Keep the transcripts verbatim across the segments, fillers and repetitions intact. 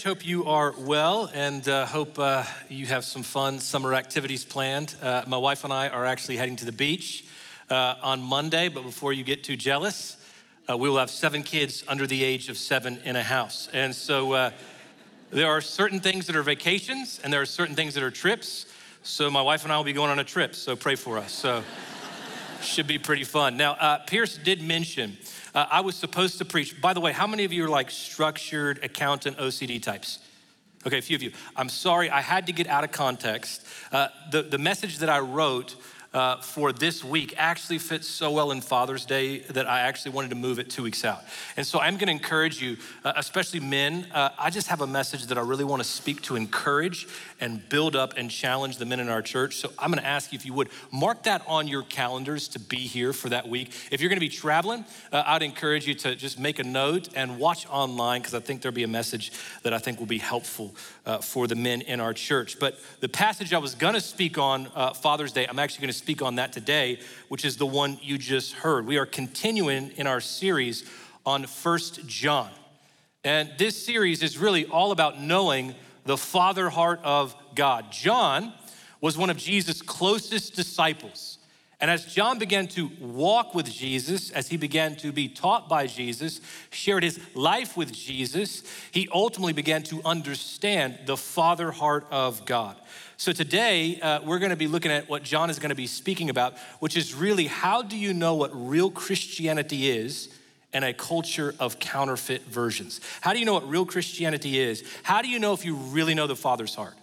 church. Hope you are well and uh, hope uh, you have some fun summer activities planned. Uh, my wife and I are actually heading to the beach uh, on Monday, but before you get too jealous, uh, we will have seven kids under the age of seven in a house. And so uh, there are certain things that are vacations and there are certain things that are trips. So my wife and I will be going on a trip, so pray for us. So should be pretty fun. Now, uh, Pierce did mention Uh, I was supposed to preach. By the way, how many of you are like structured accountant O C D types? Okay, a few of you. I'm sorry, I had to get out of context. Uh, the, the message that I wrote uh, for this week actually fits so well in Father's Day that I actually wanted to move it two weeks out. And so I'm gonna encourage you, uh, especially men, uh, I just have a message that I really wanna speak to encourage and build up and challenge the men in our church. So I'm gonna ask you if you would, mark that on your calendars to be here for that week. If you're gonna be traveling, uh, I'd encourage you to just make a note and watch online because I think there'll be a message that I think will be helpful uh, for the men in our church. But the passage I was gonna speak on uh, Father's Day, I'm actually gonna speak on that today, which is the one you just heard. We are continuing in our series on First John. And this series is really all about knowing the Father heart of God. John was one of Jesus' closest disciples. And as John began to walk with Jesus, as he began to be taught by Jesus, shared his life with Jesus, he ultimately began to understand the Father heart of God. So today, uh, we're gonna be looking at what John is gonna be speaking about, which is really how do you know what real Christianity is in a culture of counterfeit versions? How do you know what real Christianity is? How do you know if you really know the Father's heart?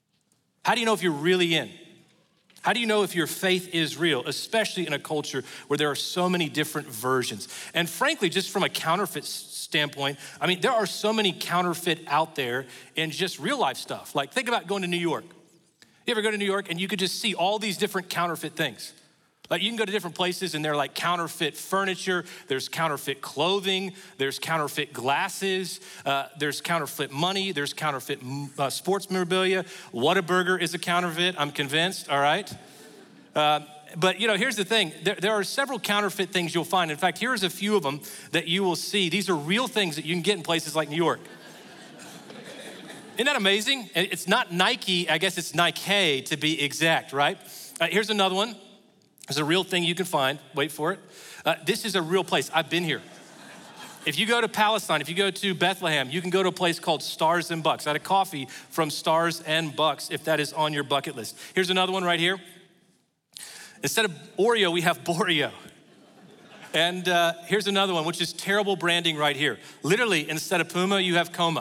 How do you know if you're really in? How do you know if your faith is real, especially in a culture where there are so many different versions? And frankly, just from a counterfeit standpoint, I mean, there are so many counterfeit out there in just real life stuff. Like think about going to New York. You ever go to New York and you could just see all these different counterfeit things? Like you can go to different places and they're like counterfeit furniture, there's counterfeit clothing, there's counterfeit glasses, uh, there's counterfeit money, there's counterfeit uh, sports memorabilia. Whataburger is a counterfeit, I'm convinced, all right? Uh, but you know, here's the thing, there, there are several counterfeit things you'll find. In fact, here's a few of them that you will see. These are real things that you can get in places like New York. Isn't that amazing? It's not Nike, I guess it's Nike to be exact, right? Uh, here's another one. It's a real thing you can find. Wait for it. Uh, this is a real place. I've been here. If you go to Palestine, if you go to Bethlehem, you can go to a place called Stars and Bucks. I had a coffee from Stars and Bucks if that is on your bucket list. Here's another one right here. Instead of Oreo, we have Boreo. And uh, here's another one, which is terrible branding right here. Literally, instead of Puma, you have Coma.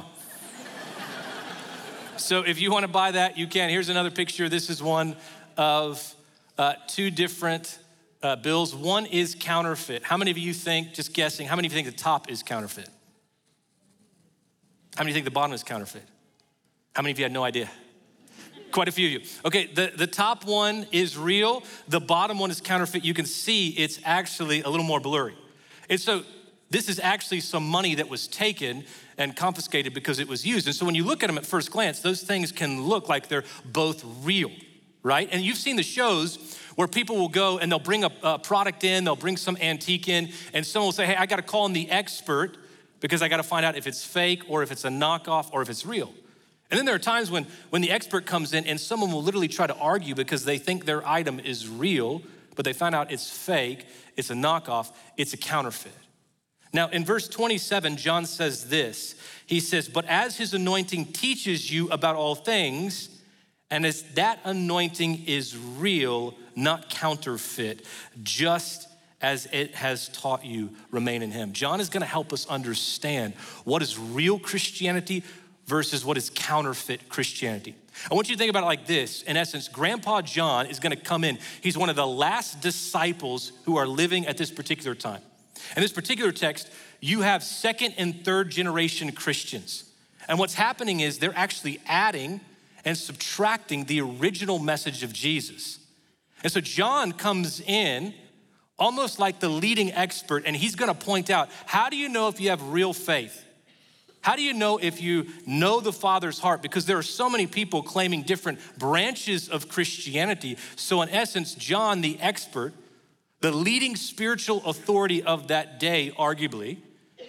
So if you want to buy that, you can. Here's another picture. This is one of uh, two different uh, bills. One is counterfeit. How many of you think, just guessing, how many of you think the top is counterfeit? How many think the bottom is counterfeit? How many of you had no idea? Quite a few of you. Okay, the, the top one is real. The bottom one is counterfeit. You can see it's actually a little more blurry. And so this is actually some money that was taken and confiscated because it was used. And so when you look at them at first glance, those things can look like they're both real, right? And you've seen the shows where people will go and they'll bring a, a product in, they'll bring some antique in, and someone will say, hey, I gotta call in the expert because I gotta find out if it's fake or if it's a knockoff or if it's real. And then there are times when, when the expert comes in and someone will literally try to argue because they think their item is real, but they find out it's fake, it's a knockoff, it's a counterfeit. Now, in verse twenty-seven, John says this. He says, but as his anointing teaches you about all things, and as that anointing is real, not counterfeit, just as it has taught you, remain in him. John is gonna help us understand what is real Christianity versus what is counterfeit Christianity. I want you to think about it like this. In essence, Grandpa John is gonna come in. He's one of the last disciples who are living at this particular time. In this particular text, you have second and third generation Christians. And what's happening is they're actually adding and subtracting the original message of Jesus. And so John comes in almost like the leading expert, and he's gonna point out, how do you know if you have real faith? How do you know if you know the Father's heart? Because there are so many people claiming different branches of Christianity. So in essence, John, the expert, the leading spiritual authority of that day, arguably,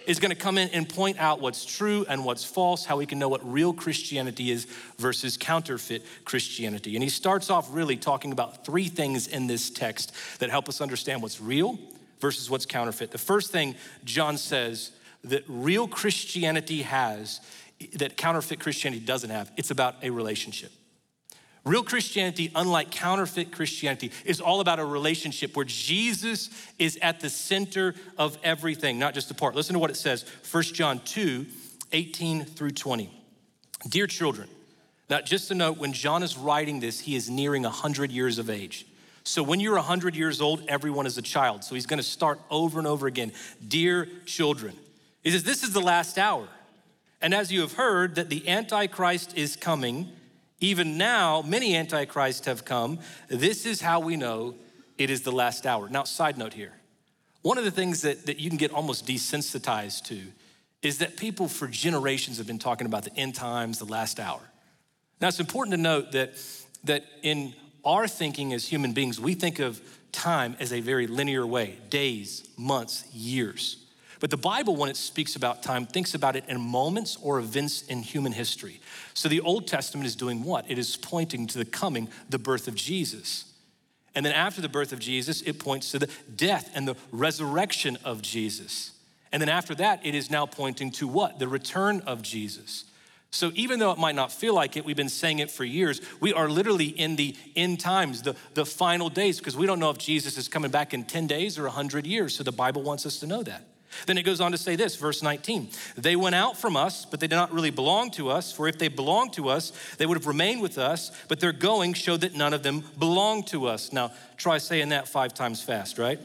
is gonna come in and point out what's true and what's false, how we can know what real Christianity is versus counterfeit Christianity. And he starts off really talking about three things in this text that help us understand what's real versus what's counterfeit. The first thing John says that real Christianity has, that counterfeit Christianity doesn't have, it's about a relationship. Real Christianity, unlike counterfeit Christianity, is all about a relationship where Jesus is at the center of everything, not just a part. Listen to what it says, First John two, eighteen through twenty. Dear children, now just a note, when John is writing this, he is nearing one hundred years of age. So when you're one hundred years old, everyone is a child. So he's gonna start over and over again. Dear children, he says, this is the last hour. And as you have heard that the Antichrist is coming, even now, many antichrists have come. This is how we know it is the last hour. Now, side note here. One of the things that, that you can get almost desensitized to is that people for generations have been talking about the end times, the last hour. Now, it's important to note that, that in our thinking as human beings, we think of time as a very linear way, days, months, years. But the Bible, when it speaks about time, thinks about it in moments or events in human history. So the Old Testament is doing what? It is pointing to the coming, the birth of Jesus. And then after the birth of Jesus, it points to the death and the resurrection of Jesus. And then after that, it is now pointing to what? The return of Jesus. So even though it might not feel like it, we've been saying it for years, we are literally in the end times, the, the final days, because we don't know if Jesus is coming back in ten days or one hundred years. So the Bible wants us to know that. Then it goes on to say this, verse nineteen. They went out from us, but they did not really belong to us. For if they belonged to us, they would have remained with us, but their going showed that none of them belonged to us. Now, try saying that five times fast, right?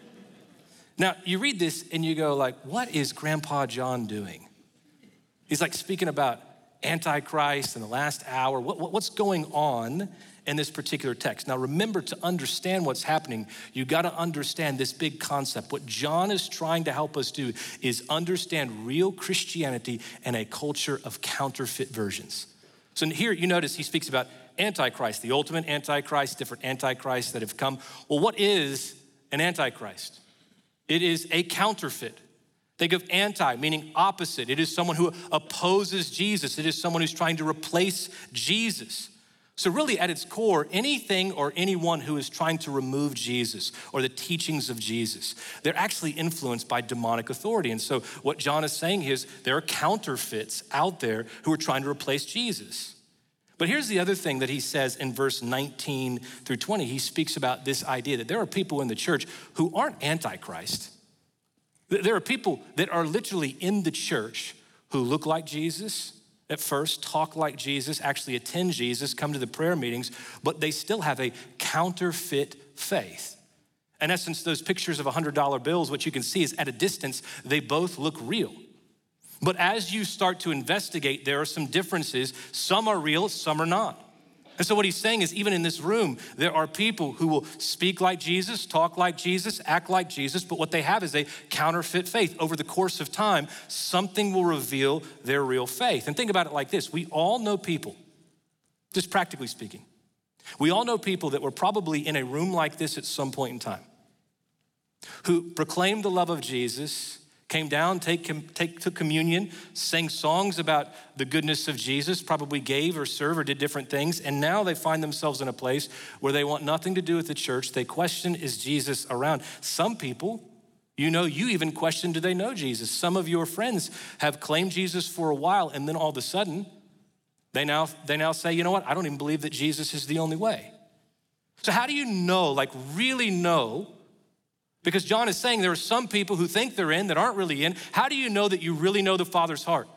Now, you read this and you go like, what is Grandpa John doing? He's like speaking about Antichrist and the last hour. What, what, what's going on in this particular text? Now remember, to understand what's happening, you gotta understand this big concept. What John is trying to help us do is understand real Christianity and a culture of counterfeit versions. So here you notice he speaks about Antichrist, the ultimate Antichrist, different Antichrists that have come. Well, what is an Antichrist? It is a counterfeit. Think of anti, meaning opposite. It is someone who opposes Jesus. It is someone who's trying to replace Jesus. So really at its core, anything or anyone who is trying to remove Jesus or the teachings of Jesus, they're actually influenced by demonic authority. And so what John is saying is there are counterfeits out there who are trying to replace Jesus. But here's the other thing that he says in verse nineteen through twenty. He speaks about this idea that there are people in the church who aren't antichrist. There are people that are literally in the church who look like Jesus at first, talk like Jesus, actually attend Jesus, come to the prayer meetings, but they still have a counterfeit faith. In essence, those pictures of one hundred dollar bills, what you can see is at a distance, they both look real. But as you start to investigate, there are some differences. Some are real, some are not. And so what he's saying is, even in this room, there are people who will speak like Jesus, talk like Jesus, act like Jesus, but what they have is a counterfeit faith. Over the course of time, something will reveal their real faith. And think about it like this. We all know people, just practically speaking, we all know people that were probably in a room like this at some point in time, who proclaimed the love of Jesus, came down, take, take, took communion, sang songs about the goodness of Jesus, probably gave or served or did different things, and now they find themselves in a place where they want nothing to do with the church. They question, is Jesus around? Some people, you know, you even question, do they know Jesus? Some of your friends have claimed Jesus for a while, and then all of a sudden, they now, they now say, you know what, I don't even believe that Jesus is the only way. So how do you know, like really know? Because John is saying there are some people who think they're in that aren't really in. How do you know that you really know the Father's heart?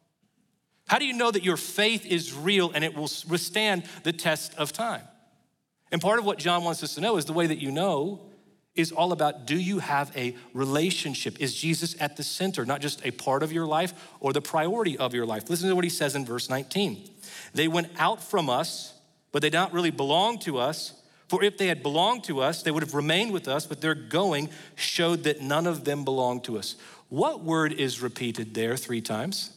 How do you know that your faith is real and it will withstand the test of time? And part of what John wants us to know is the way that you know is all about, do you have a relationship? Is Jesus at the center, not just a part of your life or the priority of your life? Listen to what he says in verse nineteen. They went out from us, but they don't really belong to us. For if they had belonged to us, they would have remained with us, but their going showed that none of them belonged to us. What word is repeated there three times?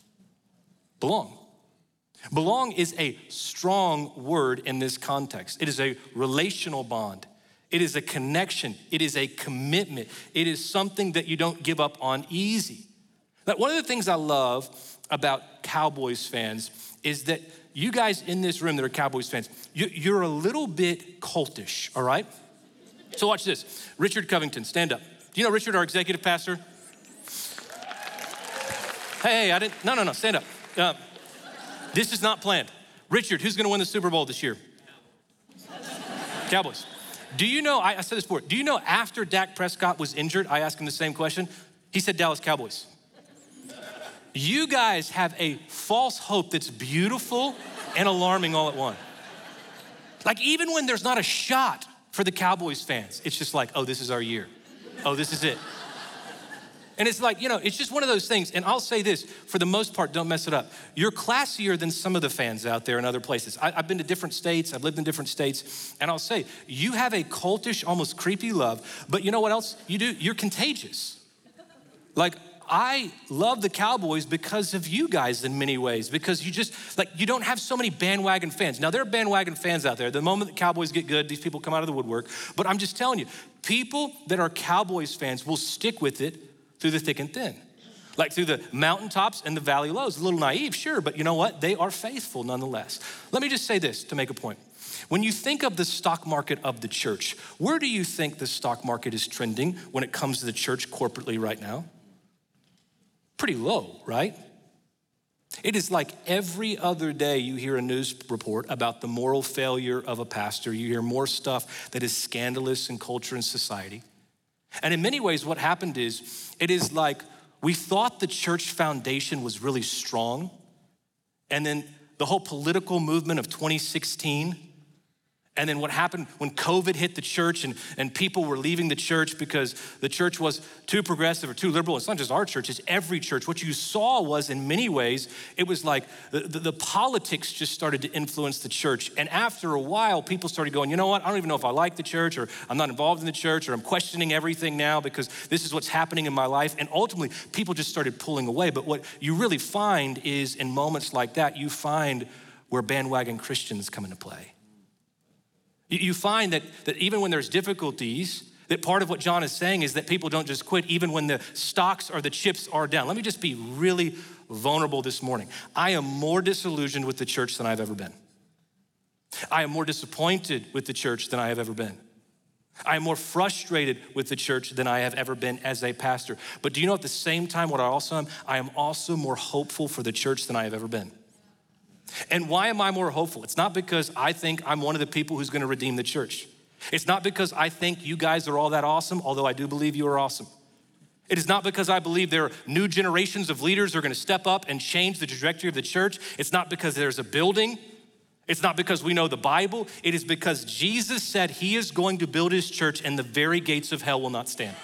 Belong. Belong is a strong word in this context. It is a relational bond. It is a connection. It is a commitment. It is something that you don't give up on easy. Like, one of the things I love about Cowboys fans is that you guys in this room that are Cowboys fans, you, you're a little bit cultish, all right? So watch this. Richard Covington, stand up. Do you know Richard, our executive pastor? Hey, I didn't, no, no, no, stand up. Uh, this is not planned. Richard, who's gonna win the Super Bowl this year? Cowboys. Do you know, I, I said this before, do you know after Dak Prescott was injured, I asked him the same question, he said Dallas Cowboys. You guys have a false hope that's beautiful and alarming all at once. Like, even when there's not a shot for the Cowboys fans, it's just like, oh, this is our year. Oh, this is it. And it's like, you know, it's just one of those things. And I'll say this, for the most part, don't mess it up. You're classier than some of the fans out there in other places. I, I've been to different states, I've lived in different states, and I'll say, you have a cultish, almost creepy love, but you know what else you do? You're contagious. Like, I love the Cowboys because of you guys in many ways, because you just, like, you don't have so many bandwagon fans. Now, there are bandwagon fans out there. The moment the Cowboys get good, these people come out of the woodwork. But I'm just telling you, people that are Cowboys fans will stick with it through the thick and thin. Like through the mountaintops and the valley lows. A little naive, sure, but you know what? They are faithful nonetheless. Let me just say this to make a point. When you think of the stock market of the church, where do you think the stock market is trending when it comes to the church corporately right now? Pretty low, right? It is like every other day you hear a news report about the moral failure of a pastor. You hear more stuff that is scandalous in culture and society. And in many ways, what happened is, it is like we thought the church foundation was really strong. And then the whole political movement of twenty sixteen, and then what happened when COVID hit the church and, and people were leaving the church because the church was too progressive or too liberal. It's not just our church, it's every church. What you saw was, in many ways, it was like the, the, the politics just started to influence the church. And after a while, people started going, you know what, I don't even know if I like the church, or I'm not involved in the church, or I'm questioning everything now because this is what's happening in my life. And ultimately, people just started pulling away. But what you really find is, in moments like that, you find where bandwagon Christians come into play. You find that, that even when there's difficulties, that part of what John is saying is that people don't just quit even when the stocks or the chips are down. Let me just be really vulnerable this morning. I am more disillusioned with the church than I've ever been. I am more disappointed with the church than I have ever been. I am more frustrated with the church than I have ever been as a pastor. But do you know at the same time what I also am? I am also more hopeful for the church than I have ever been. And why am I more hopeful? It's not because I think I'm one of the people who's gonna redeem the church. It's not because I think you guys are all that awesome, although I do believe you are awesome. It is not because I believe there are new generations of leaders who are gonna step up and change the trajectory of the church. It's not because there's a building. It's not because we know the Bible. It is because Jesus said he is going to build his church and the very gates of hell will not stand.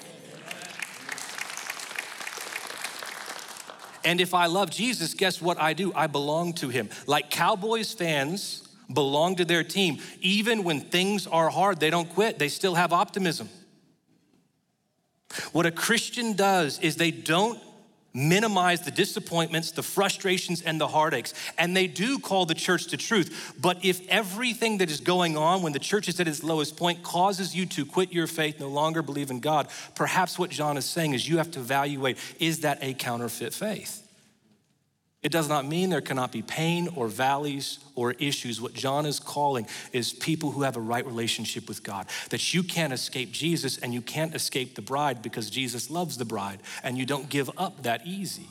And if I love Jesus, guess what I do? I belong to him. Like Cowboys fans belong to their team. Even when things are hard, they don't quit. They still have optimism. What a Christian does is they don't minimize the disappointments, the frustrations, and the heartaches. And they do call the church to truth. But if everything that is going on when the church is at its lowest point causes you to quit your faith, no longer believe in God, perhaps what John is saying is you have to evaluate, is that a counterfeit faith? It does not mean there cannot be pain or valleys or issues. What John is calling is people who have a right relationship with God, that you can't escape Jesus and you can't escape the bride because Jesus loves the bride and you don't give up that easy.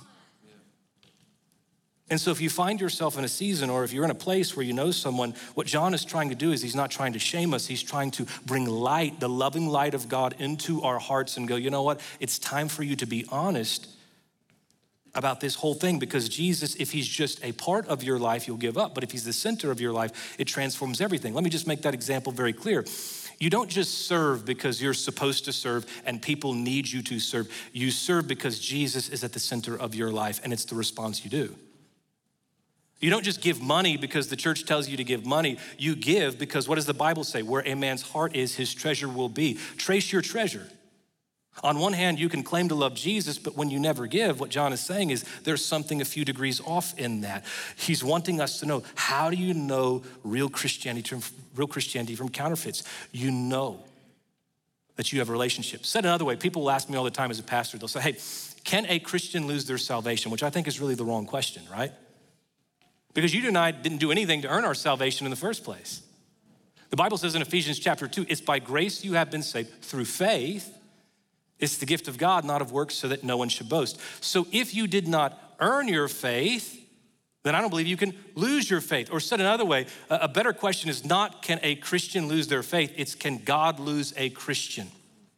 And so if you find yourself in a season or if you're in a place where you know someone, what John is trying to do is he's not trying to shame us. He's trying to bring light, the loving light of God into our hearts and go, you know what? It's time for you to be honest about this whole thing, because Jesus, if he's just a part of your life, you'll give up. But if he's the center of your life, it transforms everything. Let me just make that example very clear. You don't just serve because you're supposed to serve and people need you to serve. You serve because Jesus is at the center of your life and it's the response you do. You don't just give money because the church tells you to give money. You give because what does the Bible say? Where a man's heart is, his treasure will be. Trace your treasure. On one hand, you can claim to love Jesus, but when you never give, what John is saying is there's something a few degrees off in that. He's wanting us to know, how do you know real Christianity from, real Christianity from counterfeits? You know. that you have a relationship. Said another way, people will ask me all the time as a pastor, they'll say, hey, can a Christian lose their salvation? Which I think is really the wrong question, right? Because you and I didn't do anything to earn our salvation in the first place. The Bible says in Ephesians chapter two, it's by grace you have been saved through faith. It's the gift of God, not of works, so that no one should boast. So if you did not earn your faith, then I don't believe you can lose your faith. Or said another way, a better question is not can a Christian lose their faith, it's can God lose a Christian?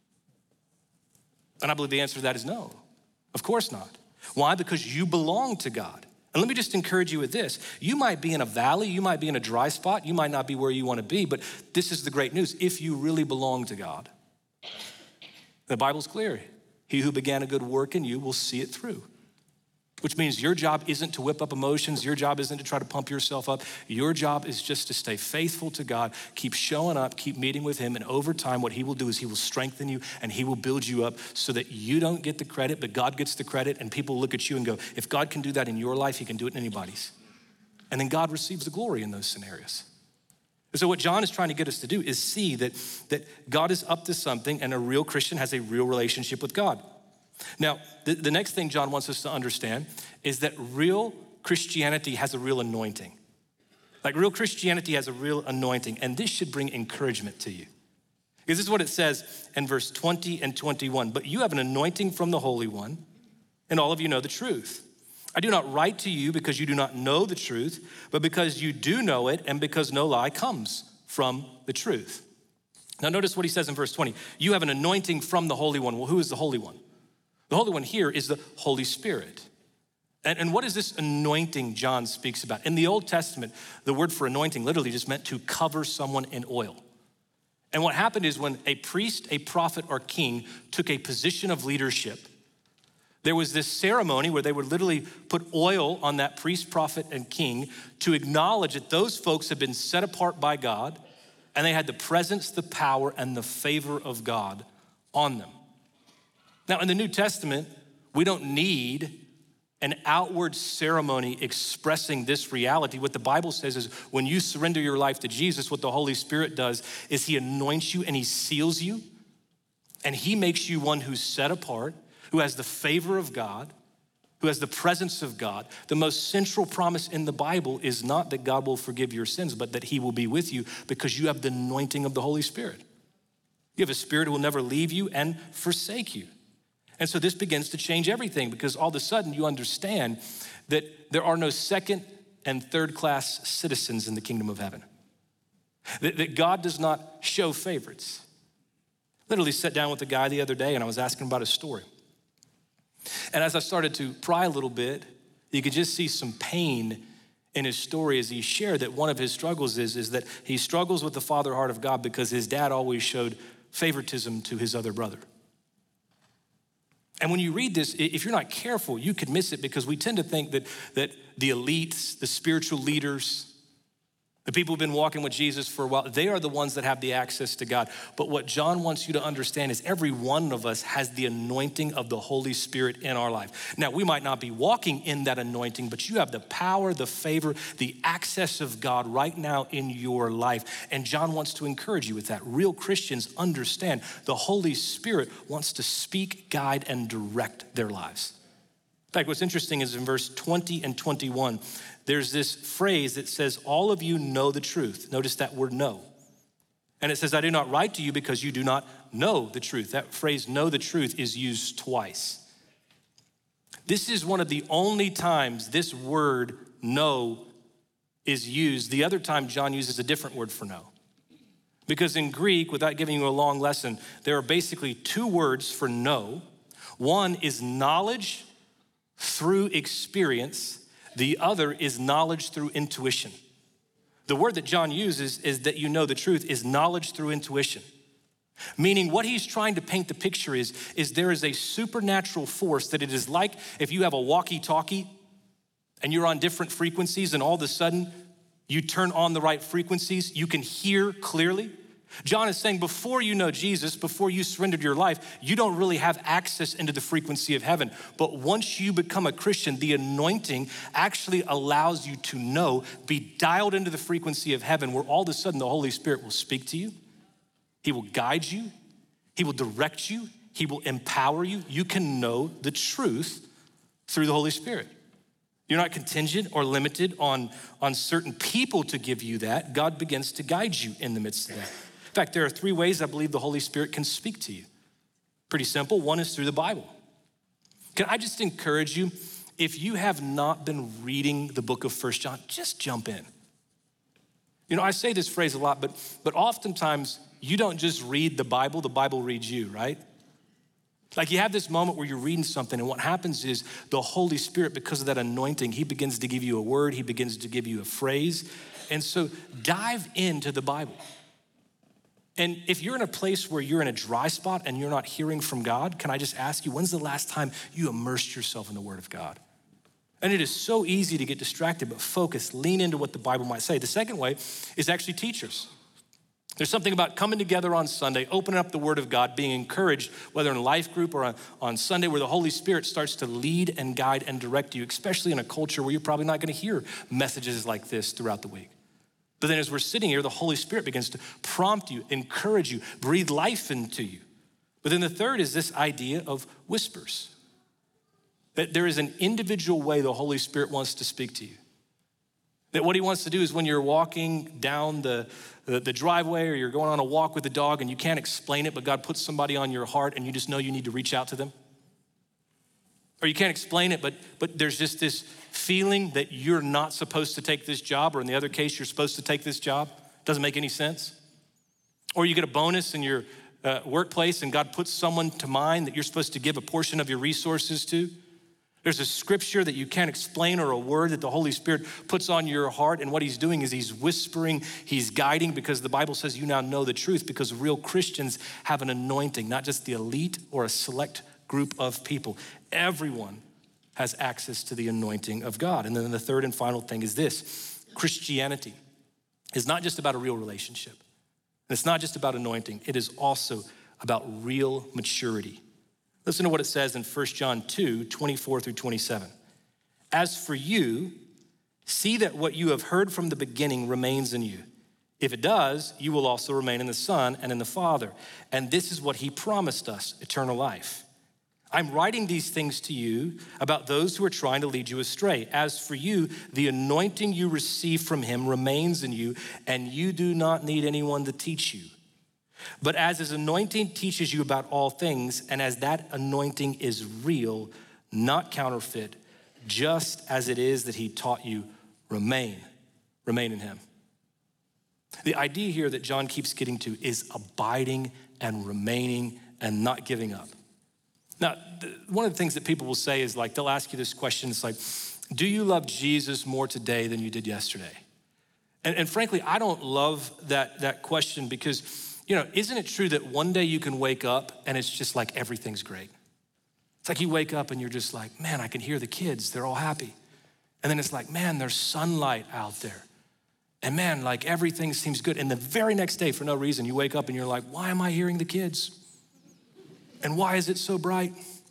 And I believe the answer to that is no, of course not. Why? Because you belong to God. And let me just encourage you with this. You might be in a valley, you might be in a dry spot, you might not be where you want to be, but this is the great news. If you really belong to God, the Bible's clear. He who began a good work in you will see it through. Which means your job isn't to whip up emotions. Your job isn't to try to pump yourself up. Your job is just to stay faithful to God, keep showing up, keep meeting with him. And over time, what he will do is he will strengthen you and he will build you up so that you don't get the credit, but God gets the credit. And people look at you and go, if God can do that in your life, he can do it in anybody's. And then God receives the glory in those scenarios. So what John is trying to get us to do is see that, that God is up to something and a real Christian has a real relationship with God. Now, the, the next thing John wants us to understand is that real Christianity has a real anointing. Like real Christianity has a real anointing, and this should bring encouragement to you. Because this is what it says in verse twenty and twenty-one. But you have an anointing from the Holy One, and all of you know the truth. I do not write to you because you do not know the truth, but because you do know it and because no lie comes from the truth. Now notice what he says in verse twenty. You have an anointing from the Holy One. Well, who is the Holy One? The Holy One here is the Holy Spirit. And, and what is this anointing John speaks about? In the Old Testament, the word for anointing literally just meant to cover someone in oil. And what happened is when a priest, a prophet, or king took a position of leadership, there was this ceremony where they would literally put oil on that priest, prophet, and king to acknowledge that those folks had been set apart by God and they had the presence, the power, and the favor of God on them. Now, in the New Testament, we don't need an outward ceremony expressing this reality. What the Bible says is when you surrender your life to Jesus, what the Holy Spirit does is he anoints you and he seals you, and he makes you one who's set apart, who has the favor of God, who has the presence of God. The most central promise in the Bible is not that God will forgive your sins, but that he will be with you because you have the anointing of the Holy Spirit. You have a spirit who will never leave you and forsake you. And so this begins to change everything because all of a sudden you understand that there are no second and third class citizens in the kingdom of heaven. That, that God does not show favorites. Literally sat down with a guy the other day and I was asking about his story. And as I started to pry a little bit, you could just see some pain in his story as he shared that one of his struggles is, is that he struggles with the father heart of God because his dad always showed favoritism to his other brother. And when you read this, if you're not careful, you could miss it because we tend to think that, that the elites, the spiritual leaders, the people who've been walking with Jesus for a while, they are the ones that have the access to God. But what John wants you to understand is every one of us has the anointing of the Holy Spirit in our life. Now, we might not be walking in that anointing, but you have the power, the favor, the access of God right now in your life. And John wants to encourage you with that. Real Christians understand the Holy Spirit wants to speak, guide, and direct their lives. In fact, what's interesting is in verse twenty and twenty-one, there's this phrase that says, all of you know the truth. Notice that word know. And it says, I do not write to you because you do not know the truth. That phrase, know the truth, is used twice. This is one of the only times this word know is used. The other time John uses a different word for know. Because in Greek, without giving you a long lesson, there are basically two words for know. One is knowledge through experience. The other is knowledge through intuition. The word that John uses is that you know the truth is knowledge through intuition. Meaning what he's trying to paint the picture is, is there is a supernatural force that it is like if you have a walkie-talkie and you're on different frequencies and all of a sudden you turn on the right frequencies, you can hear clearly. John is saying before you know Jesus, before you surrendered your life, you don't really have access into the frequency of heaven. But once you become a Christian, the anointing actually allows you to know, be dialed into the frequency of heaven where all of a sudden the Holy Spirit will speak to you. He will guide you. He will direct you. He will empower you. You can know the truth through the Holy Spirit. You're not contingent or limited on, on certain people to give you that. God begins to guide you in the midst of that. In fact, there are three ways I believe the Holy Spirit can speak to you. Pretty simple. One is through the Bible. Can I just encourage you, if you have not been reading the book of First John, just jump in. You know, I say this phrase a lot, but, but oftentimes you don't just read the Bible, the Bible reads you, right? Like you have this moment where you're reading something and what happens is the Holy Spirit, because of that anointing, he begins to give you a word, he begins to give you a phrase. And so dive into the Bible. And if you're in a place where you're in a dry spot and you're not hearing from God, can I just ask you, when's the last time you immersed yourself in the Word of God? And it is so easy to get distracted, but focus, lean into what the Bible might say. The second way is actually teachers. There's something about coming together on Sunday, opening up the Word of God, being encouraged, whether in a life group or on, on Sunday, where the Holy Spirit starts to lead and guide and direct you, especially in a culture where you're probably not gonna hear messages like this throughout the week. But then as we're sitting here, the Holy Spirit begins to prompt you, encourage you, breathe life into you. But then the third is this idea of whispers. That there is an individual way the Holy Spirit wants to speak to you. That what he wants to do is when you're walking down the, the, the driveway or you're going on a walk with the dog and you can't explain it, but God puts somebody on your heart and you just know you need to reach out to them. Or you can't explain it, but, but there's just this feeling that you're not supposed to take this job, or in the other case, you're supposed to take this job. Doesn't make any sense. Or you get a bonus in your uh, workplace and God puts someone to mind that you're supposed to give a portion of your resources to. There's a scripture that you can't explain or a word that the Holy Spirit puts on your heart, and what he's doing is he's whispering, he's guiding, because the Bible says you now know the truth, because real Christians have an anointing, not just the elite or a select group of people. Everyone has access to the anointing of God. And then the third and final thing is this: Christianity is not just about a real relationship. And it's not just about anointing. It is also about real maturity. Listen to what it says in First John two, twenty-four through twenty-seven. As for you, see that what you have heard from the beginning remains in you. If it does, you will also remain in the Son and in the Father. And this is what he promised us, eternal life. I'm writing these things to you about those who are trying to lead you astray. As for you, the anointing you receive from him remains in you, and you do not need anyone to teach you. But as his anointing teaches you about all things, and as that anointing is real, not counterfeit, just as it is that he taught you, remain, remain in him. The idea here that John keeps getting to is abiding and remaining and not giving up. Now, one of the things that people will say is like, they'll ask you this question, it's like, do you love Jesus more today than you did yesterday? And, and frankly, I don't love that, that question because, you know, isn't it true that one day you can wake up and it's just like everything's great? It's like you wake up and you're just like, man, I can hear the kids, they're all happy. And then it's like, man, there's sunlight out there. And man, like everything seems good. And the very next day, for no reason, you wake up and you're like, why am I hearing the kids? And why is it so bright?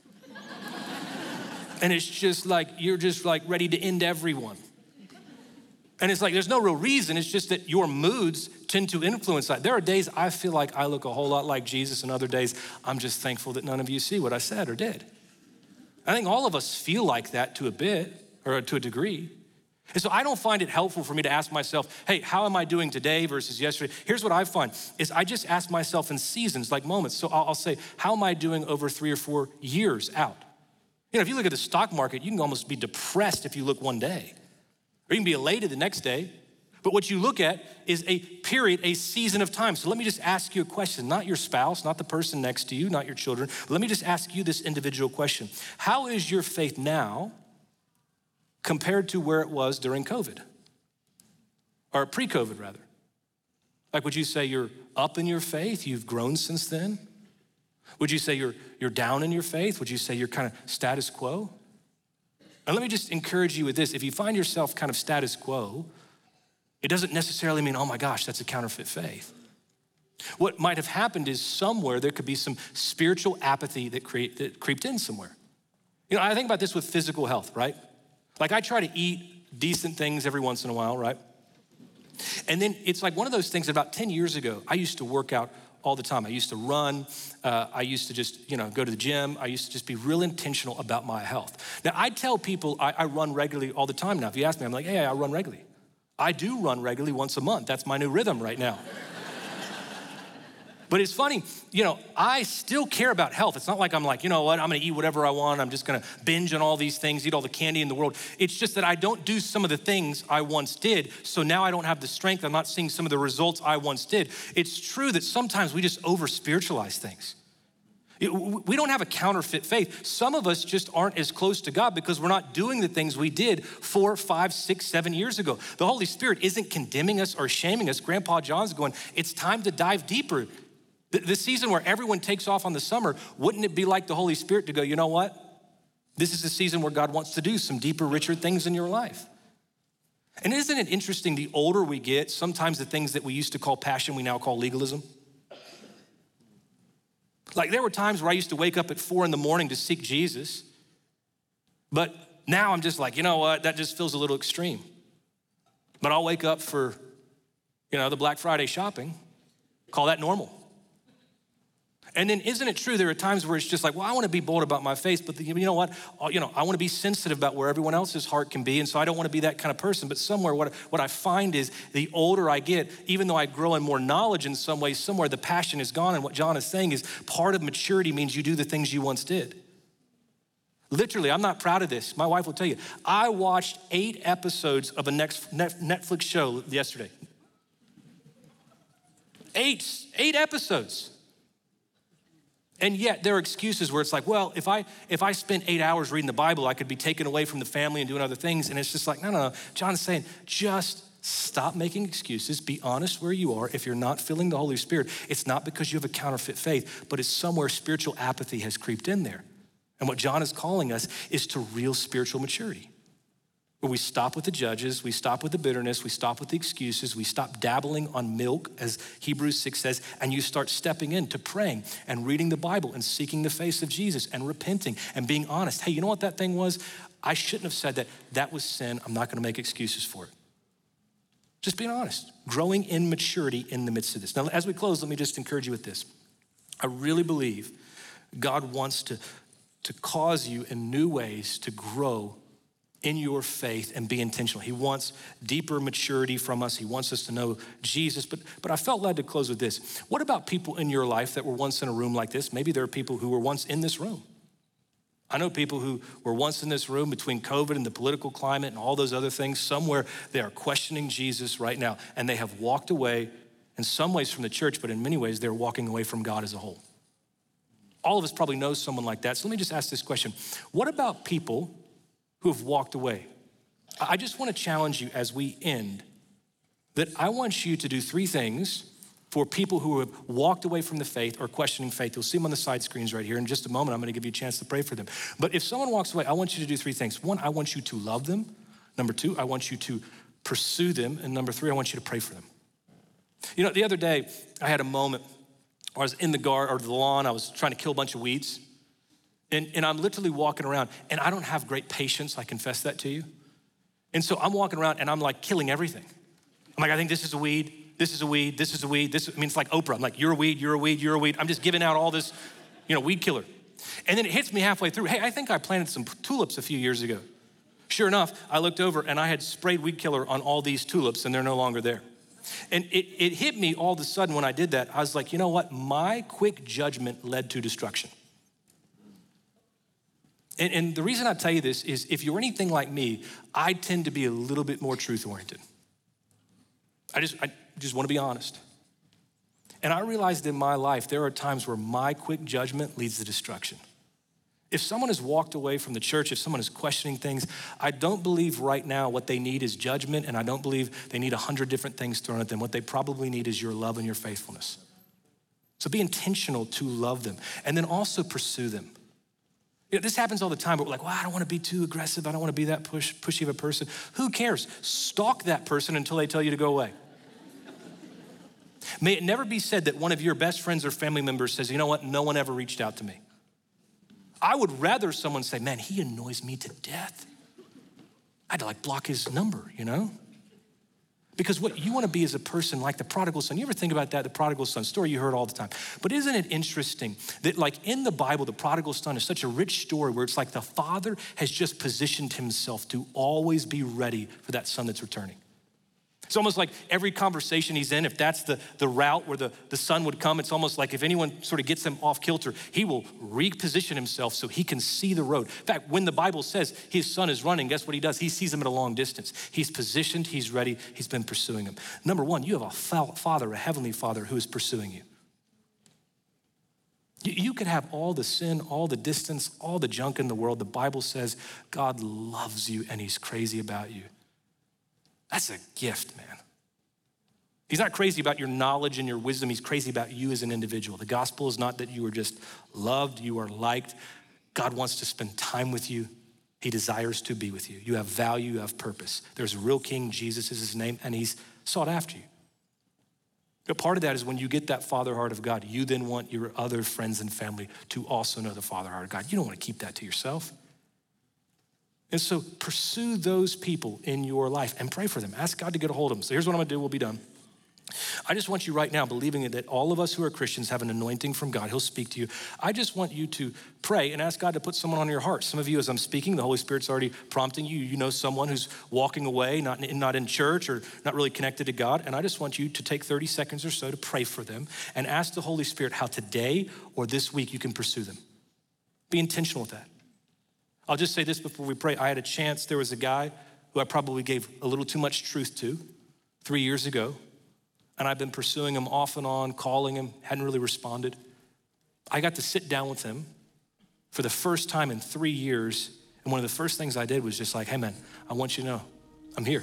And it's just like, you're just like ready to end everyone. And it's like, there's no real reason. It's just that your moods tend to influence that. There are days I feel like I look a whole lot like Jesus, and other days I'm just thankful that none of you see what I said or did. I think all of us feel like that to a bit or to a degree. And so I don't find it helpful for me to ask myself, hey, how am I doing today versus yesterday? Here's what I find is I just ask myself in seasons, like moments. So I'll, I'll say, how am I doing over three or four years out? You know, if you look at the stock market, you can almost be depressed if you look one day, or you can be elated the next day. But what you look at is a period, a season of time. So let me just ask you a question, not your spouse, not the person next to you, not your children. But let me just ask you this individual question. How is your faith now compared to where it was during COVID, or pre-COVID rather? Like, would you say you're up in your faith? You've grown since then? Would you say you're, you're down in your faith? Would you say you're kind of status quo? And let me just encourage you with this. If you find yourself kind of status quo, it doesn't necessarily mean, oh my gosh, that's a counterfeit faith. What might have happened is somewhere there could be some spiritual apathy that, create, that creeped in somewhere. You know, I think about this with physical health, right? Like I try to eat decent things every once in a while, right? And then it's like one of those things that about ten years ago, I used to work out all the time. I used to run. Uh, I used to just, you know, go to the gym. I used to just be real intentional about my health. Now, I tell people I, I run regularly all the time now. If you ask me, I'm like, hey, I run regularly. I do run regularly once a month. That's my new rhythm right now. But it's funny, you know, I still care about health. It's not like I'm like, you know what, I'm gonna eat whatever I want. I'm just gonna binge on all these things, eat all the candy in the world. It's just that I don't do some of the things I once did. So now I don't have the strength. I'm not seeing some of the results I once did. It's true that sometimes we just over spiritualize things. We don't have a counterfeit faith. Some of us just aren't as close to God because we're not doing the things we did four, five, six, seven years ago. The Holy Spirit isn't condemning us or shaming us. Grandpa John's going, it's time to dive deeper. The season where everyone takes off on the summer, wouldn't it be like the Holy Spirit to go, you know what? This is the season where God wants to do some deeper, richer things in your life. And isn't it interesting, the older we get, sometimes the things that we used to call passion, we now call legalism? Like there were times where I used to wake up at four in the morning to seek Jesus, but now I'm just like, you know what, that just feels a little extreme. But I'll wake up for, you know, the Black Friday shopping, call that normal. And then isn't it true there are times where it's just like, well, I want to be bold about my faith, but the, you know what? You know, I want to be sensitive about where everyone else's heart can be, and so I don't want to be that kind of person. But somewhere what, what I find is the older I get, even though I grow in more knowledge in some ways, somewhere the passion is gone. And what John is saying is part of maturity means you do the things you once did. Literally, I'm not proud of this. My wife will tell you, I watched eight episodes of a next Netflix show yesterday. Eight, eight episodes. And yet there are excuses where it's like, well, if I if I spent eight hours reading the Bible, I could be taken away from the family and doing other things. And it's just like, no, no, no. John's saying, just stop making excuses. Be honest where you are. If you're not feeling the Holy Spirit, it's not because you have a counterfeit faith, but it's somewhere spiritual apathy has creeped in there. And what John is calling us is to real spiritual maturity. Where we stop with the judges, we stop with the bitterness, we stop with the excuses, we stop dabbling on milk, as Hebrews six says, and you start stepping into praying and reading the Bible and seeking the face of Jesus and repenting and being honest. Hey, you know what that thing was? I shouldn't have said that. That was sin. I'm not gonna make excuses for it. Just being honest, growing in maturity in the midst of this. Now, as we close, let me just encourage you with this. I really believe God wants to, to cause you in new ways to grow in your faith and be intentional. He wants deeper maturity from us. He wants us to know Jesus. But, but I felt led to close with this. What about people in your life that were once in a room like this? Maybe there are people who were once in this room. I know people who were once in this room between COVID and the political climate and all those other things. Somewhere they are questioning Jesus right now, and they have walked away in some ways from the church, but in many ways they're walking away from God as a whole. All of us probably know someone like that. So let me just ask this question. What about people who have walked away? I just want to challenge you as we end that I want you to do three things for people who have walked away from the faith or questioning faith. You'll see them on the side screens right here. In just a moment, I'm going to give you a chance to pray for them. But if someone walks away, I want you to do three things. One, I want you to love them. Number two, I want you to pursue them. And number three, I want you to pray for them. You know, the other day, I had a moment where I was in the garden or the lawn. I was trying to kill a bunch of weeds. And, and I'm literally walking around, and I don't have great patience. I confess that to you. And so I'm walking around, and I'm like killing everything. I'm like, I think this is a weed. This is a weed, this is a weed, this, I mean, it's like Oprah. I'm like, you're a weed, you're a weed, you're a weed. I'm just giving out all this, you know, weed killer. And then it hits me halfway through. Hey, I think I planted some tulips a few years ago. Sure enough, I looked over and I had sprayed weed killer on all these tulips and they're no longer there. And it, it hit me all of a sudden when I did that. I was like, you know what? My quick judgment led to destruction. And, and the reason I tell you this is if you're anything like me, I tend to be a little bit more truth-oriented. I just, I just want to be honest. And I realized in my life, there are times where my quick judgment leads to destruction. If someone has walked away from the church, if someone is questioning things, I don't believe right now what they need is judgment, and I don't believe they need a hundred different things thrown at them. What they probably need is your love and your faithfulness. So be intentional to love them, and then also pursue them. You know, this happens all the time, but we're like, well, I don't want to be too aggressive. I don't want to be that push, pushy of a person. Who cares? Stalk that person until they tell you to go away. May it never be said that one of your best friends or family members says, you know what, no one ever reached out to me. I would rather someone say, man, he annoys me to death. I had to like block his number, you know? Because what you want to be is a person like the prodigal son. You ever think about that, the prodigal son story you heard all the time. But isn't it interesting that like in the Bible, the prodigal son is such a rich story where it's like the father has just positioned himself to always be ready for that son that's returning. It's almost like every conversation he's in, if that's the, the route where the, the son would come, it's almost like if anyone sort of gets him off kilter, he will reposition himself so he can see the road. In fact, when the Bible says his son is running, guess what he does? He sees him at a long distance. He's positioned, he's ready, he's been pursuing him. Number one, you have a father, a heavenly father who is pursuing you. You, you could have all the sin, all the distance, all the junk in the world. The Bible says God loves you and he's crazy about you. That's a gift, man. He's not crazy about your knowledge and your wisdom. He's crazy about you as an individual. The gospel is not that you are just loved, you are liked. God wants to spend time with you. He desires to be with you. You have value, you have purpose. There's a real king, Jesus is his name, and he's sought after you. But part of that is when you get that father heart of God, you then want your other friends and family to also know the father heart of God. You don't want to keep that to yourself. And so pursue those people in your life and pray for them. Ask God to get a hold of them. So here's what I'm gonna do, we'll be done. I just want you right now, believing that all of us who are Christians have an anointing from God. He'll speak to you. I just want you to pray and ask God to put someone on your heart. Some of you, as I'm speaking, the Holy Spirit's already prompting you. You know someone who's walking away, not in, not in church or not really connected to God. And I just want you to take thirty seconds or so to pray for them and ask the Holy Spirit how today or this week you can pursue them. Be intentional with that. I'll just say this before we pray. I had a chance, there was a guy who I probably gave a little too much truth to three years ago. And I've been pursuing him off and on, calling him, hadn't really responded. I got to sit down with him for the first time in three years. And one of the first things I did was just like, hey man, I want you to know, I'm here.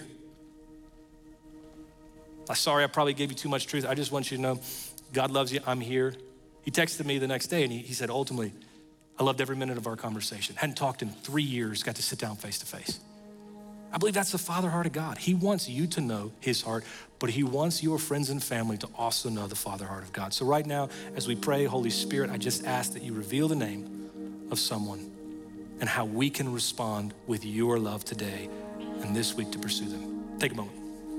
I'm sorry I probably gave you too much truth. I just want you to know, God loves you, I'm here. He texted me the next day and he, he said, ultimately, I loved every minute of our conversation. Hadn't talked in three years, got to sit down face to face. I believe that's the father heart of God. He wants you to know his heart, but he wants your friends and family to also know the father heart of God. So right now, as we pray, Holy Spirit, I just ask that you reveal the name of someone and how we can respond with your love today and this week to pursue them. Take a moment.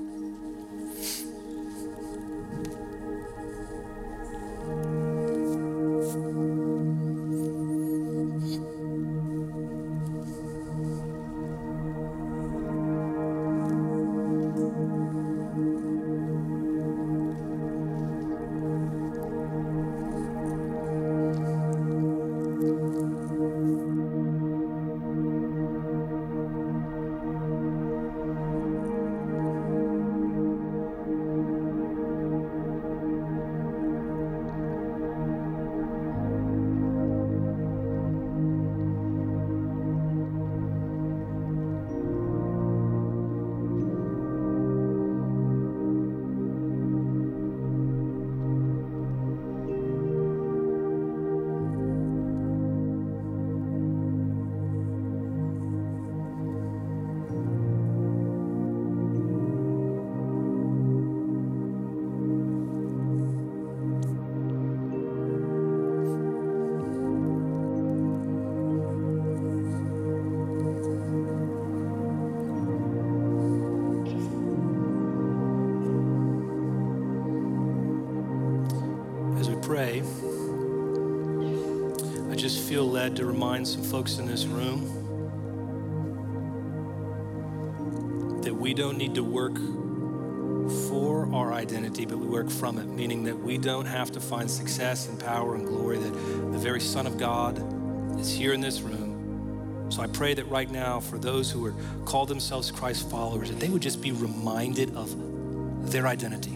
Pray, I just feel led to remind some folks in this room that we don't need to work for our identity, but we work from it, meaning that we don't have to find success and power and glory, that the very Son of God is here in this room. So I pray that right now for those who are called themselves Christ followers, that they would just be reminded of their identity.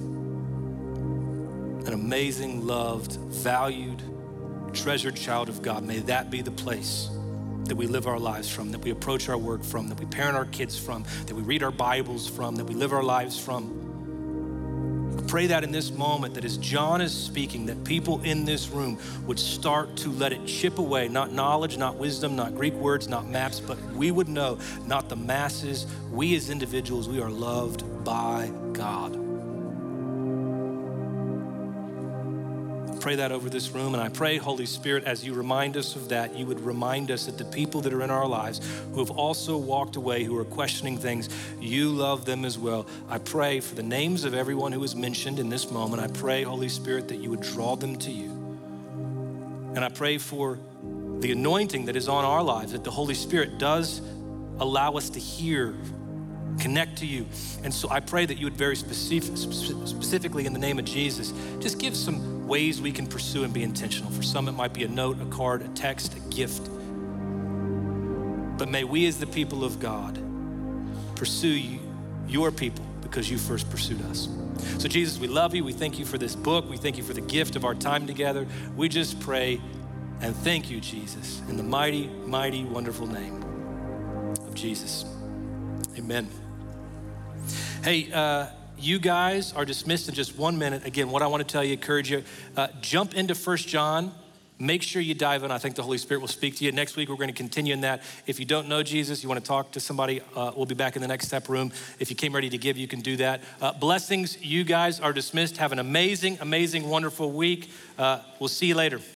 An amazing, loved, valued, treasured child of God. May that be the place that we live our lives from, that we approach our work from, that we parent our kids from, that we read our Bibles from, that we live our lives from. I pray that in this moment, that as John is speaking, that people in this room would start to let it chip away, not knowledge, not wisdom, not Greek words, not maps, but we would know, not the masses, we as individuals, we are loved by God. Pray that over this room. And I pray, Holy Spirit, as you remind us of that, you would remind us that the people that are in our lives who have also walked away, who are questioning things, you love them as well. I pray for the names of everyone who is mentioned in this moment. I pray, Holy Spirit, that you would draw them to you. And I pray for the anointing that is on our lives, that the Holy Spirit does allow us to hear, connect to you. And so I pray that you would very specific, specifically in the name of Jesus, just give some ways we can pursue and be intentional. For some, it might be a note, a card, a text, a gift. But may we as the people of God pursue you, your people, because you first pursued us. So Jesus, we love you. We thank you for this book. We thank you for the gift of our time together. We just pray and thank you, Jesus, in the mighty, mighty, wonderful name of Jesus. Amen. Hey, uh, you guys are dismissed in just one minute. Again, what I want to tell you, encourage you, uh, jump into First John. Make sure you dive in. I think the Holy Spirit will speak to you. Next week, we're going to continue in that. If you don't know Jesus, you want to talk to somebody, uh, we'll be back in the Next Step room. If you came ready to give, you can do that. Uh, blessings. You guys are dismissed. Have an amazing, amazing, wonderful week. Uh, we'll see you later.